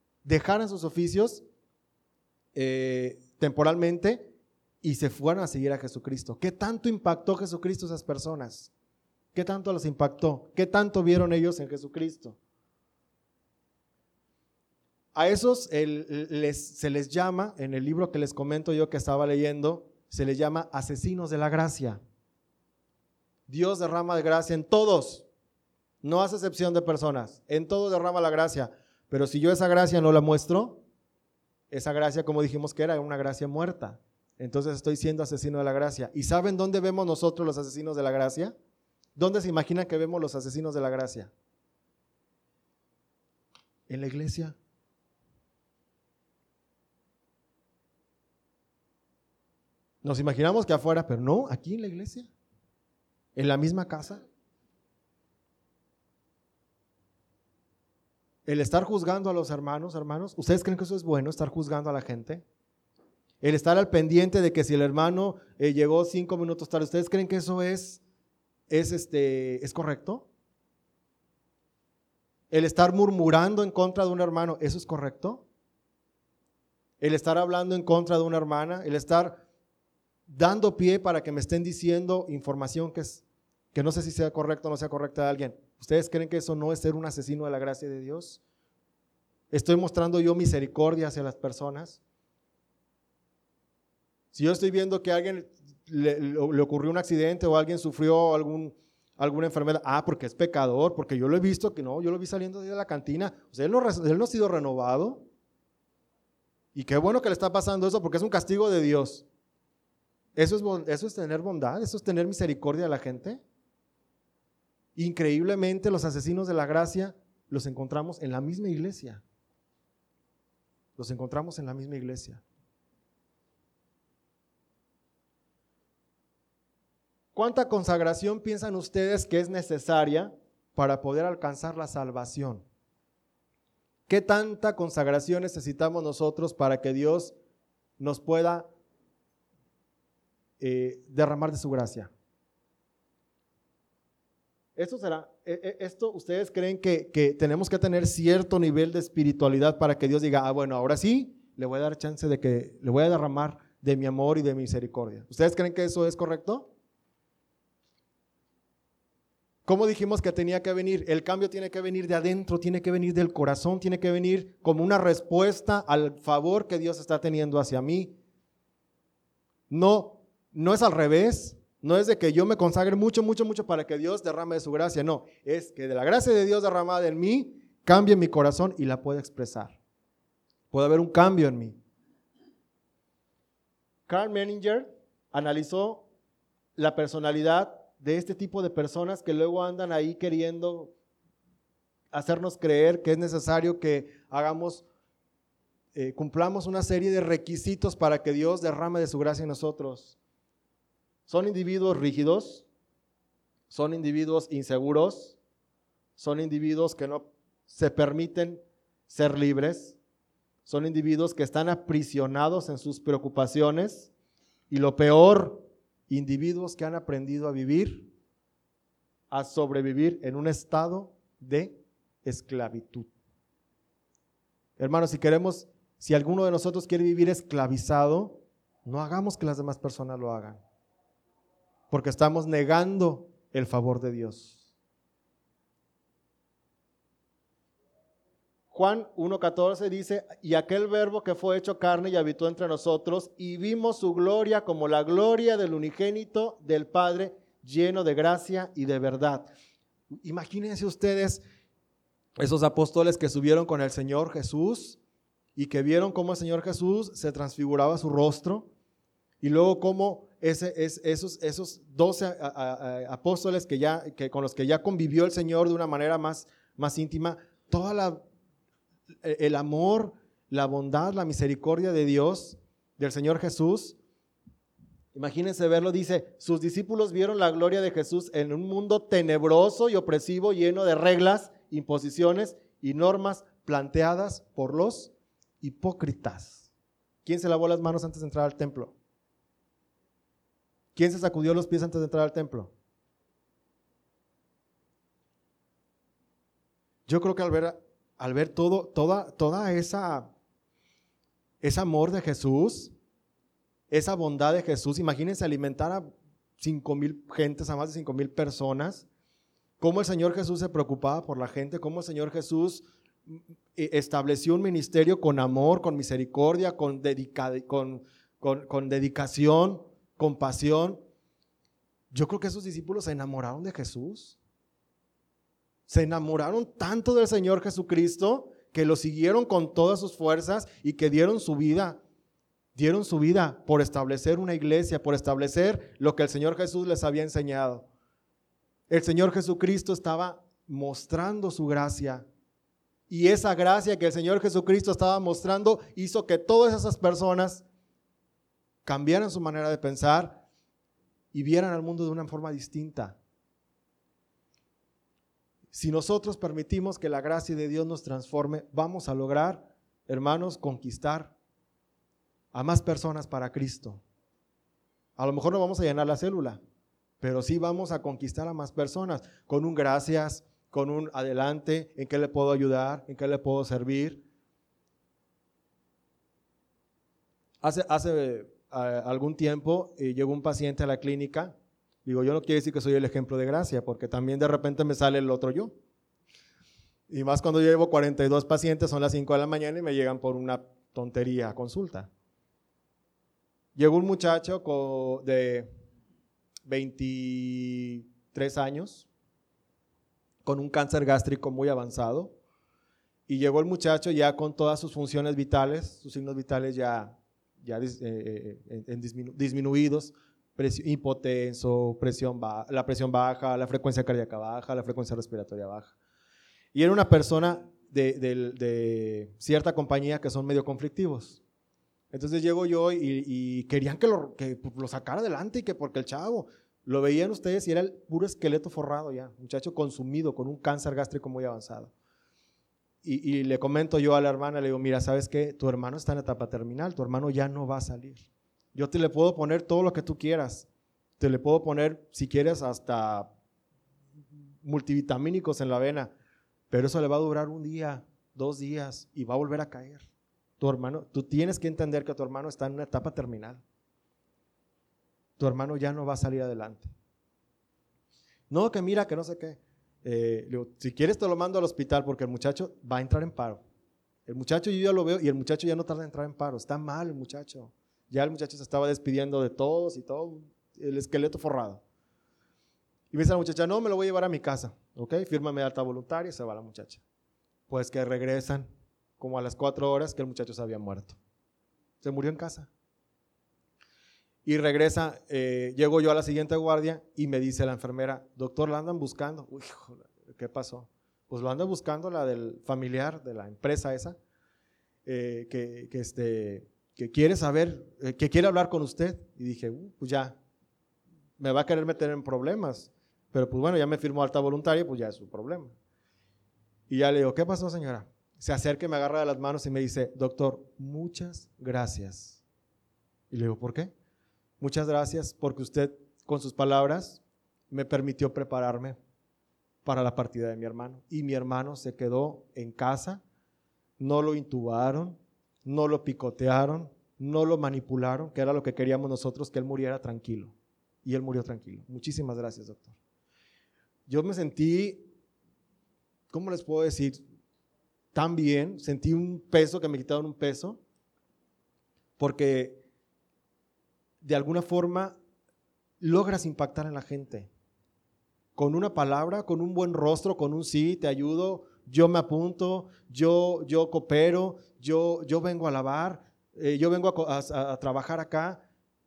temporalmente y se fueran a seguir a Jesucristo? ¿Qué tanto impactó Jesucristo a esas personas? ¿Qué tanto los impactó? ¿Qué tanto vieron ellos en Jesucristo? A esos se les llama, en el libro que les comento yo que estaba leyendo, se les llama asesinos de la gracia. Dios derrama de gracia en todos, no hace excepción de personas, en todos derrama la gracia, pero si yo esa gracia no la muestro, esa gracia, como dijimos que era una gracia muerta, entonces estoy siendo asesino de la gracia. ¿Y saben dónde vemos nosotros los asesinos de la gracia? ¿Dónde se imaginan que vemos los asesinos de la gracia? En la iglesia. Nos imaginamos que afuera, pero no, aquí en la iglesia, en la misma casa. El estar juzgando a los hermanos, ¿ustedes creen que eso es bueno, estar juzgando a la gente? El estar al pendiente de que si el hermano llegó 5 minutos tarde, ¿ustedes creen que eso es correcto? El estar murmurando en contra de un hermano, ¿eso es correcto? El estar hablando en contra de una hermana, el estar dando pie para que me estén diciendo información que no sé si sea correcta o no sea correcta de alguien. ¿Ustedes creen que eso no es ser un asesino de la gracia de Dios? ¿Estoy mostrando yo misericordia hacia las personas? Si yo estoy viendo que a alguien le ocurrió un accidente o alguien sufrió alguna enfermedad, porque es pecador, porque yo lo he visto, que no, yo lo vi saliendo de la cantina, o sea, él no ha sido renovado. Y qué bueno que le está pasando eso, porque es un castigo de Dios. Eso es tener bondad, eso es tener misericordia de la gente. Increíblemente, los asesinos de la gracia los encontramos en la misma iglesia. Los encontramos en la misma iglesia. ¿Cuánta consagración piensan ustedes que es necesaria para poder alcanzar la salvación? ¿Qué tanta consagración necesitamos nosotros para que Dios nos pueda derramar de su gracia? ¿Ustedes creen que tenemos que tener cierto nivel de espiritualidad para que Dios diga, bueno, ahora sí, le voy a dar chance de que le voy a derramar de mi amor y de mi misericordia? ¿Ustedes creen que eso es correcto? ¿Cómo dijimos que tenía que venir? El cambio tiene que venir de adentro, tiene que venir del corazón, tiene que venir como una respuesta al favor que Dios está teniendo hacia mí. No es al revés, no es de que yo me consagre mucho para que Dios derrame de su gracia, no, es que de la gracia de Dios derramada en mí, cambie mi corazón y la pueda expresar. Puede haber un cambio en mí. Karl Menninger analizó la personalidad de este tipo de personas que luego andan ahí queriendo hacernos creer que es necesario que cumplamos una serie de requisitos para que Dios derrame de su gracia en nosotros. Son individuos rígidos, son individuos inseguros, son individuos que no se permiten ser libres, son individuos que están aprisionados en sus preocupaciones y lo peor, individuos que han aprendido a sobrevivir en un estado de esclavitud. Hermanos, si alguno de nosotros quiere vivir esclavizado, no hagamos que las demás personas lo hagan, porque estamos negando el favor de Dios. Juan 1:14 dice, y aquel verbo que fue hecho carne y habitó entre nosotros, y vimos su gloria como la gloria del unigénito del Padre, lleno de gracia y de verdad. Imagínense ustedes esos apóstoles que subieron con el Señor Jesús y que vieron cómo el Señor Jesús se transfiguraba su rostro, y luego cómo esos 12 apóstoles con los que ya convivió el Señor de una manera más íntima, toda el amor, la bondad, la misericordia de Dios, del Señor Jesús. Imagínense verlo, dice, sus discípulos vieron la gloria de Jesús en un mundo tenebroso y opresivo, lleno de reglas, imposiciones y normas planteadas por los hipócritas. ¿Quién se lavó las manos antes de entrar al templo? ¿Quién se sacudió los pies antes de entrar al templo? Yo creo que al ver toda ese amor de Jesús, esa bondad de Jesús, imagínense alimentar a 5,000 gentes, a más de 5,000 personas, cómo el Señor Jesús se preocupaba por la gente, cómo el Señor Jesús estableció un ministerio con amor, con misericordia, con dedicación, con pasión. Yo creo que esos discípulos se enamoraron de Jesús. Se enamoraron tanto del Señor Jesucristo que lo siguieron con todas sus fuerzas y que dieron su vida por establecer una iglesia, por establecer lo que el Señor Jesús les había enseñado. El Señor Jesucristo estaba mostrando su gracia, y esa gracia que el Señor Jesucristo estaba mostrando hizo que todas esas personas cambiaran su manera de pensar y vieran al mundo de una forma distinta. Si nosotros permitimos que la gracia de Dios nos transforme, vamos a lograr, hermanos, conquistar a más personas para Cristo. A lo mejor no vamos a llenar la célula, pero sí vamos a conquistar a más personas con un gracias, con un adelante, en qué le puedo ayudar, en qué le puedo servir. Hace algún tiempo llegó un paciente a la clínica. Digo, yo no quiero decir que soy el ejemplo de gracia, porque también de repente me sale el otro yo. Y más cuando yo llevo 42 pacientes, son las 5 de la mañana y me llegan por una tontería a consulta. Llegó un muchacho de 23 años con un cáncer gástrico muy avanzado, y llegó el muchacho ya con todas sus funciones vitales, sus signos vitales ya disminuidos, hipotenso, la presión baja, la frecuencia cardíaca baja, la frecuencia respiratoria baja. Y era una persona de cierta compañía que son medio conflictivos. Entonces llego yo y querían que lo sacara adelante, y que porque el chavo, lo veían ustedes y era el puro esqueleto forrado ya, muchacho consumido con un cáncer gástrico muy avanzado. Y le comento yo a la hermana, le digo, mira, ¿sabes qué? Tu hermano está en etapa terminal, tu hermano ya no va a salir. Yo te le puedo poner todo lo que tú quieras, te le puedo poner, si quieres, hasta multivitamínicos en la vena, pero eso le va a durar 1 día, 2 días y va a volver a caer. Tu hermano, tú tienes que entender que tu hermano está en una etapa terminal. Tu hermano ya no va a salir adelante. No, que mira, que no sé qué. Digo, si quieres te lo mando al hospital, porque el muchacho va a entrar en paro. El muchacho yo ya lo veo y el muchacho ya no tarda en entrar en paro. Está mal el muchacho. Ya el muchacho se estaba despidiendo de todos y todo, el esqueleto forrado. Y me dice la muchacha, no, me lo voy a llevar a mi casa. Ok, fírmame alta voluntaria, y se va la muchacha. Pues que regresan como a las 4 horas que el muchacho se había muerto. Se murió en casa. Y regresa, llego yo a la siguiente guardia y me dice la enfermera, doctor, ¿la andan buscando? Uy, ¿qué pasó? Pues lo andan buscando, la del familiar de la empresa esa, que quiere saber, que quiere hablar con usted. Y dije, pues ya, me va a querer meter en problemas, pero pues bueno, ya me firmó alta voluntaria, pues ya es su problema. Y ya le digo, ¿qué pasó, señora? Se acerca y me agarra de las manos y me dice, doctor, muchas gracias. Y le digo, ¿por qué? Muchas gracias porque usted con sus palabras me permitió prepararme para la partida de mi hermano. Y mi hermano se quedó en casa, no lo intubaron, no lo picotearon, no lo manipularon, que era lo que queríamos nosotros, que él muriera tranquilo. Y él murió tranquilo. Muchísimas gracias, doctor. Yo me sentí, ¿cómo les puedo decir? Tan bien, sentí un peso, que me quitaron un peso, porque de alguna forma logras impactar en la gente. Con una palabra, con un buen rostro, con un sí, te ayudo, yo me apunto, yo coopero, yo vengo a lavar, yo vengo a trabajar acá.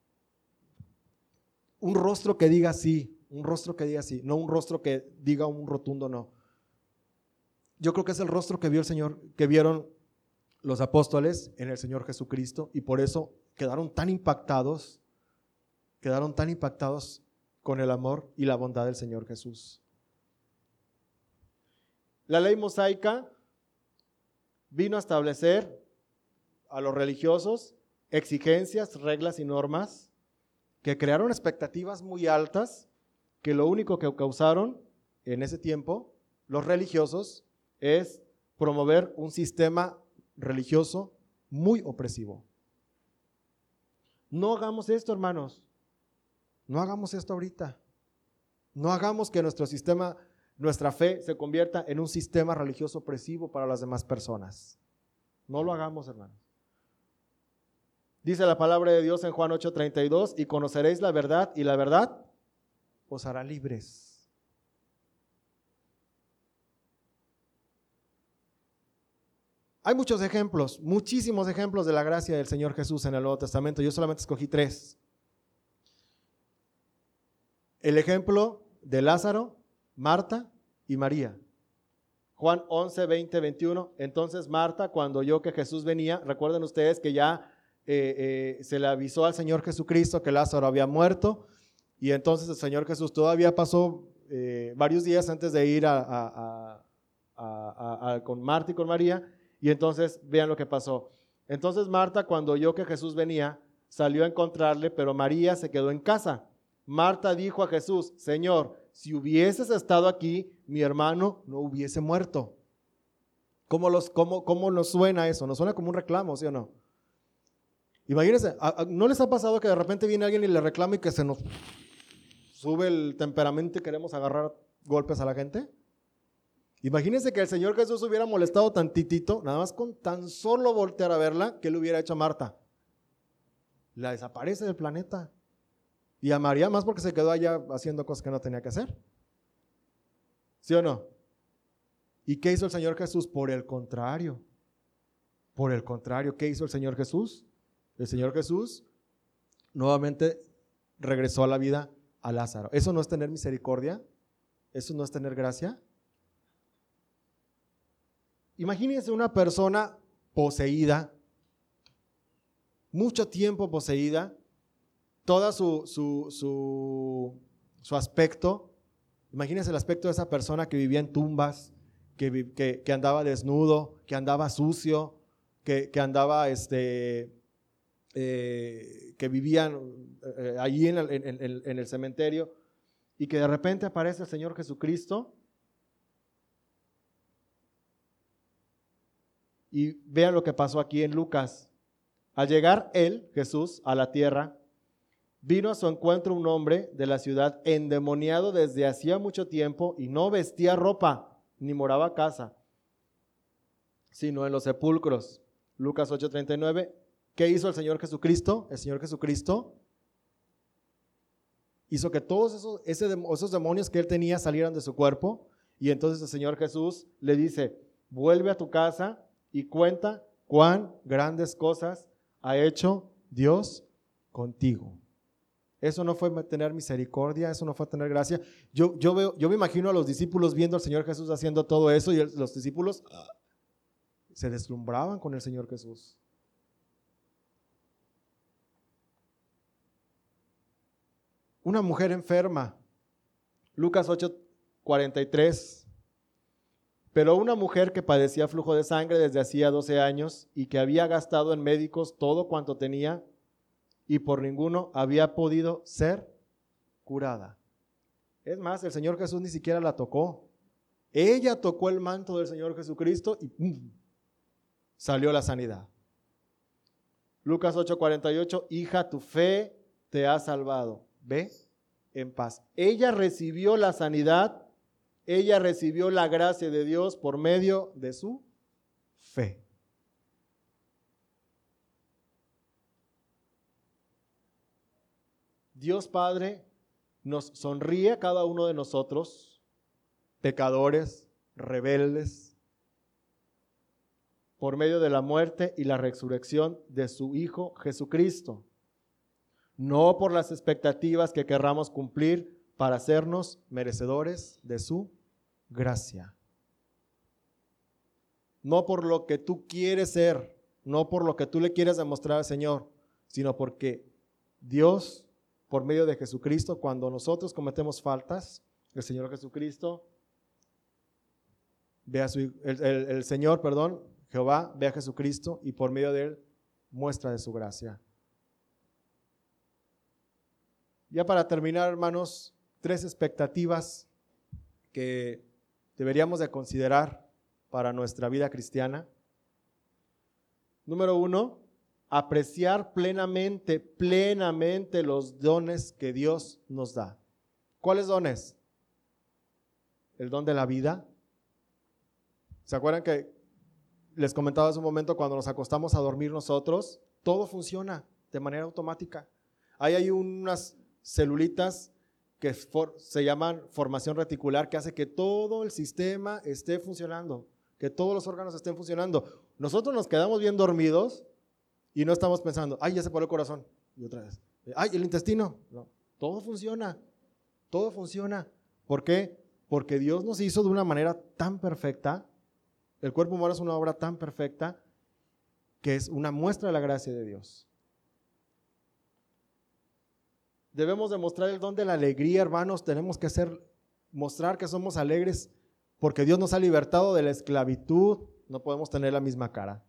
Un rostro que diga sí, un rostro que diga sí, no un rostro que diga un rotundo no. Yo creo que es el rostro que vio el Señor, que vieron los apóstoles en el Señor Jesucristo, y por eso quedaron tan impactados con el amor y la bondad del Señor Jesús. La ley mosaica vino a establecer a los religiosos exigencias, reglas y normas que crearon expectativas muy altas, que lo único que causaron en ese tiempo los religiosos es promover un sistema religioso muy opresivo. No hagamos esto, hermanos. No hagamos esto ahorita. No hagamos que nuestro sistema nuestra fe se convierta en un sistema religioso opresivo para las demás personas. No lo hagamos, hermanos. Dice la palabra de Dios en Juan 8:32, y conoceréis la verdad, y la verdad os hará libres. Hay muchos ejemplos, muchísimos ejemplos de la gracia del Señor Jesús en el Nuevo Testamento. Yo solamente escogí 3. El ejemplo de Lázaro, Marta y María. Juan 11, 20, 21. Entonces Marta, cuando oyó que Jesús venía, recuerden ustedes que ya se le avisó al Señor Jesucristo que Lázaro había muerto, y entonces el Señor Jesús todavía pasó varios días antes de ir con Marta y con María, y entonces vean lo que pasó. Entonces Marta, cuando oyó que Jesús venía, salió a encontrarle, pero María se quedó en casa. Marta dijo a Jesús: Señor, si hubieses estado aquí, mi hermano no hubiese muerto. ¿Cómo nos suena eso? Nos suena como un reclamo, ¿sí o no? Imagínense, ¿no les ha pasado que de repente viene alguien y le reclama y que se nos sube el temperamento y queremos agarrar golpes a la gente? Imagínense que el Señor Jesús hubiera molestado tantitito, nada más con tan solo voltear a verla, ¿qué le hubiera hecho a Marta? La desaparece del planeta. Y a María más porque se quedó allá haciendo cosas que no tenía que hacer. ¿Sí o no? ¿Y qué hizo el Señor Jesús? Por el contrario, ¿qué hizo el Señor Jesús? El Señor Jesús nuevamente regresó a la vida a Lázaro. ¿Eso no es tener misericordia? ¿Eso no es tener gracia? Imagínense una persona poseída, mucho tiempo poseída, todo su aspecto. Imagínense el aspecto de esa persona que vivía en tumbas, que andaba desnudo, que andaba sucio, que andaba que vivían allí en el cementerio, y que de repente aparece el Señor Jesucristo. Y vean lo que pasó aquí en Lucas. Al llegar él, Jesús, a la tierra, vino a su encuentro un hombre de la ciudad endemoniado desde hacía mucho tiempo, y no vestía ropa ni moraba casa, sino en los sepulcros. Lucas 8:39. ¿Qué hizo el Señor Jesucristo? El Señor Jesucristo hizo que todos esos demonios que él tenía salieran de su cuerpo, y entonces el Señor Jesús le dice: vuelve a tu casa y cuenta cuán grandes cosas ha hecho Dios contigo. Eso no fue tener misericordia, eso no fue tener gracia. Yo me imagino a los discípulos viendo al Señor Jesús haciendo todo eso, y los discípulos se deslumbraban con el Señor Jesús. Una mujer enferma, Lucas 8:43. Pero una mujer que padecía flujo de sangre desde hacía 12 años y que había gastado en médicos todo cuanto tenía, y por ninguno había podido ser curada. Es más, el Señor Jesús ni siquiera la tocó. Ella tocó el manto del Señor Jesucristo y ¡pum!, salió la sanidad. Lucas 8:48, hija, tu fe te ha salvado. Ve en paz. Ella recibió la sanidad, ella recibió la gracia de Dios por medio de su fe. Dios Padre nos sonríe a cada uno de nosotros, pecadores, rebeldes, por medio de la muerte y la resurrección de su Hijo Jesucristo. No por las expectativas que querramos cumplir para hacernos merecedores de su gracia. No por lo que tú quieres ser, no por lo que tú le quieres demostrar al Señor, sino porque Dios, por medio de Jesucristo, cuando nosotros cometemos faltas, el Señor Jesucristo ve a el Señor, Jehová ve a Jesucristo, y por medio de él muestra de su gracia. Ya para terminar, hermanos, 3 expectativas que deberíamos de considerar para nuestra vida cristiana. Número 1, apreciar plenamente los dones que Dios nos da. ¿Cuáles dones? el don de la vida. ¿Se acuerdan que les comentaba hace un momento cuando nos acostamos a dormir nosotros? Todo funciona de manera automática. Ahí hay unas celulitas que se llaman formación reticular, que hace que todo el sistema esté funcionando, que todos los órganos estén funcionando. Nosotros nos quedamos bien dormidos y no estamos pensando, ay, ya se paró el corazón, y otra vez, ay, el intestino. No, todo funciona, todo funciona. ¿Por qué? Porque Dios nos hizo de una manera tan perfecta. El cuerpo humano es una obra tan perfecta que es una muestra de la gracia de Dios. Debemos demostrar el don de la alegría, hermanos. Tenemos que mostrar que somos alegres porque Dios nos ha libertado de la esclavitud. No podemos tener la misma cara.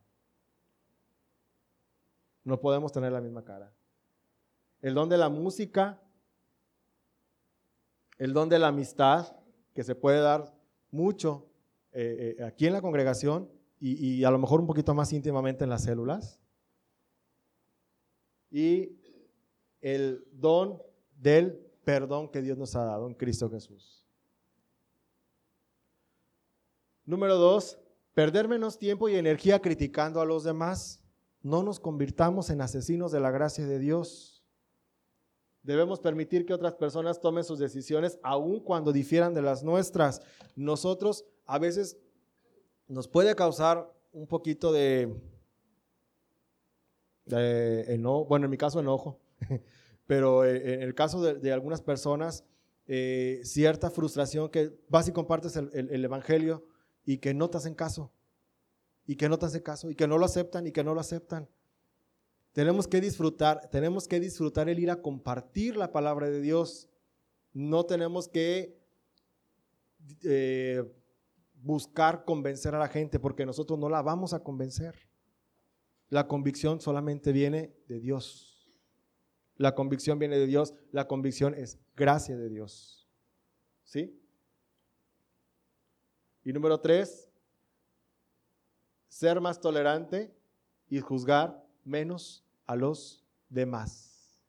No podemos tener la misma cara. El don de la música, el don de la amistad, que se puede dar mucho aquí en la congregación y a lo mejor un poquito más íntimamente en las células. Y el don del perdón que Dios nos ha dado en Cristo Jesús. Número 2, perder menos tiempo y energía criticando a los demás. No nos convirtamos en asesinos de la gracia de Dios. Debemos permitir que otras personas tomen sus decisiones aun cuando difieran de las nuestras. Nosotros a veces nos puede causar un poquito de enojo, bueno, en mi caso enojo, pero en el caso de algunas personas, cierta frustración que vas y compartes el evangelio y que no te hacen caso, y que no te hacen caso, y que no lo aceptan, y que no lo aceptan. Tenemos que disfrutar el ir a compartir la palabra de Dios. No tenemos que buscar convencer a la gente, porque nosotros no la vamos a convencer. La convicción solamente viene de Dios. La convicción viene de Dios, la convicción es gracia de Dios. ¿Sí? Y número 3, ser más tolerante y juzgar menos a los demás.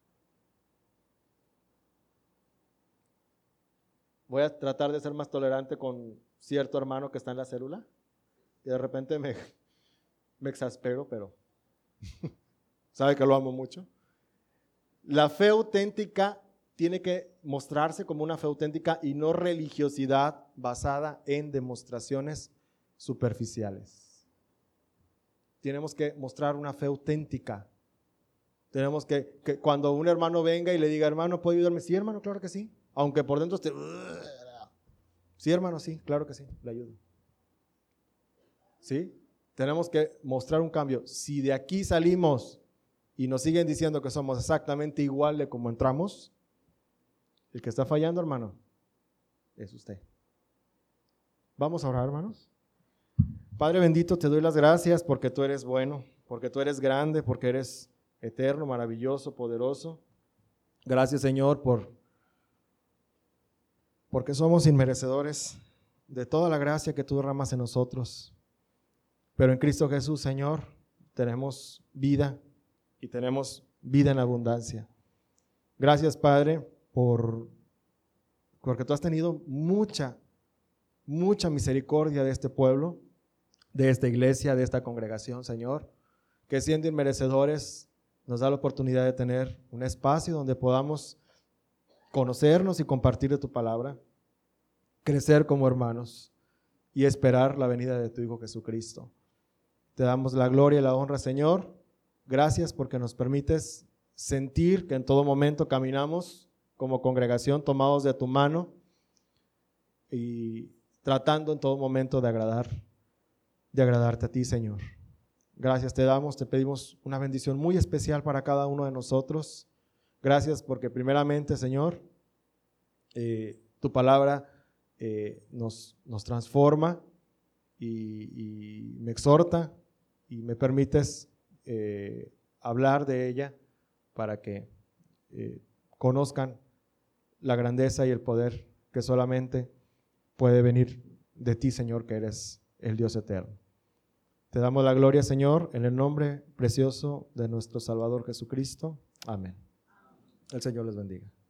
Voy a tratar de ser más tolerante con cierto hermano que está en la célula y de repente me exaspero, pero sabe que lo amo mucho. La fe auténtica tiene que mostrarse como una fe auténtica y no religiosidad basada en demostraciones superficiales. Tenemos que mostrar una fe auténtica. Tenemos que cuando un hermano venga y le diga, hermano, ¿puedo ayudarme? Sí, hermano, claro que sí. Aunque por dentro esté, sí, hermano, sí, claro que sí, le ayudo. ¿Sí? Tenemos que mostrar un cambio. Si de aquí salimos y nos siguen diciendo que somos exactamente igual de como entramos, el que está fallando, hermano, es usted. Vamos a orar, hermanos. Padre bendito, te doy las gracias porque tú eres bueno, porque tú eres grande, porque eres eterno, maravilloso, poderoso. Gracias, Señor, porque somos inmerecedores de toda la gracia que tú derramas en nosotros. Pero en Cristo Jesús, Señor, tenemos vida y tenemos vida en abundancia. Gracias, Padre, porque tú has tenido mucha misericordia de este pueblo, de esta iglesia, de esta congregación, Señor, que siendo inmerecedores nos da la oportunidad de tener un espacio donde podamos conocernos y compartir de tu palabra, crecer como hermanos y esperar la venida de tu Hijo Jesucristo. Te damos la gloria y la honra, Señor. Gracias porque nos permites sentir que en todo momento caminamos como congregación tomados de tu mano y tratando en todo momento de agradarte a ti, Señor. Gracias te damos, te pedimos una bendición muy especial para cada uno de nosotros. Gracias porque primeramente, Señor, tu palabra nos transforma y me exhorta y me permites hablar de ella para que conozcan la grandeza y el poder que solamente puede venir de ti, Señor, que eres el Dios eterno. Te damos la gloria, Señor, en el nombre precioso de nuestro Salvador Jesucristo. Amén. El Señor les bendiga.